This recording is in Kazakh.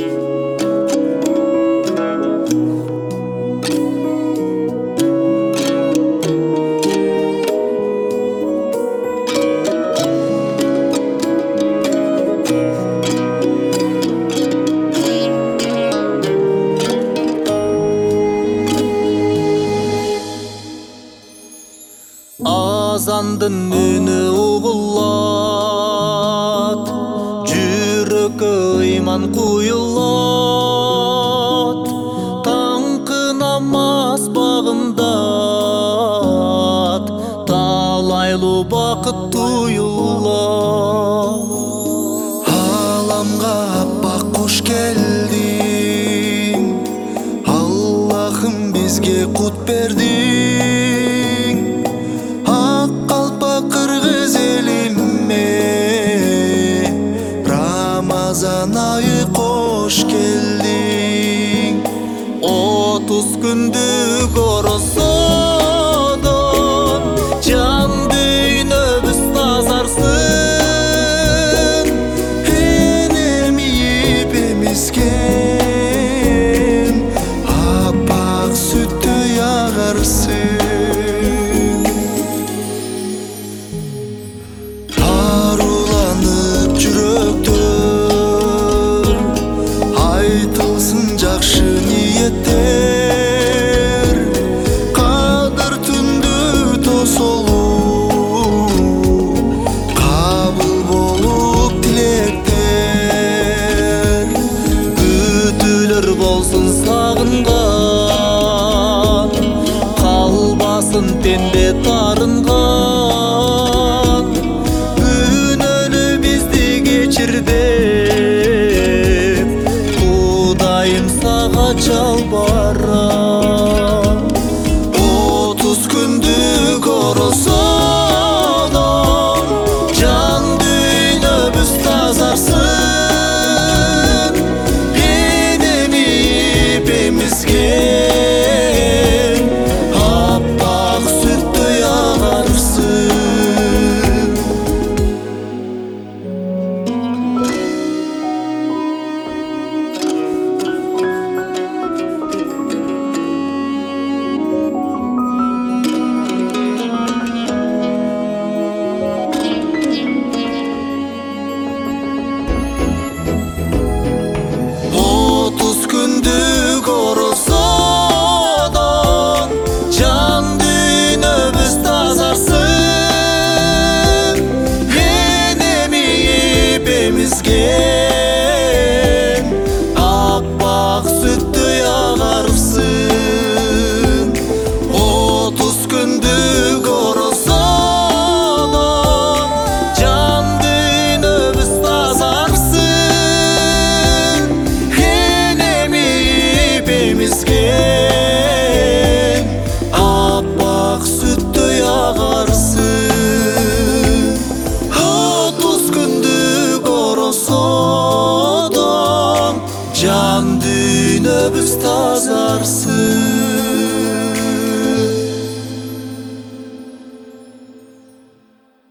Азандын үні уғылат, жүрекке иман құйылат, таңқы намаз бағындат, талайлы бақыт туйылат. Аламға аппақ қош келдің, Аллахым бізге құт бердің. Рамазан айы қош келдің, 30 күндік оразадан жан дүйнө біз тазарсын, енем иіп емізген аппақ сүттей ағарсын. Аруланып жүректер, айтылсын жақшы ниеттер, қадір түнді тосылу, қабыл болып тілектер, күтілер болсын сағынған, қалбасын пенде тарынған, күнөлі бізді кечірдеп, Құдайым саға жалбарам. 30 күндік оразадан жан дүйнө біз тазарсын, енем иіп емізген аппақ сүттей ағарсын. Күндік оразадан жан дүйнө біз тазарсын, енем иіп емізген аппақ сүттей ағарсын. 30 күндік оразадан жан дүйнө біз тазарсын, емізген аппақ сүттей ағарсын. 30 күндік оразадан жан дүйнө біз тазарсын.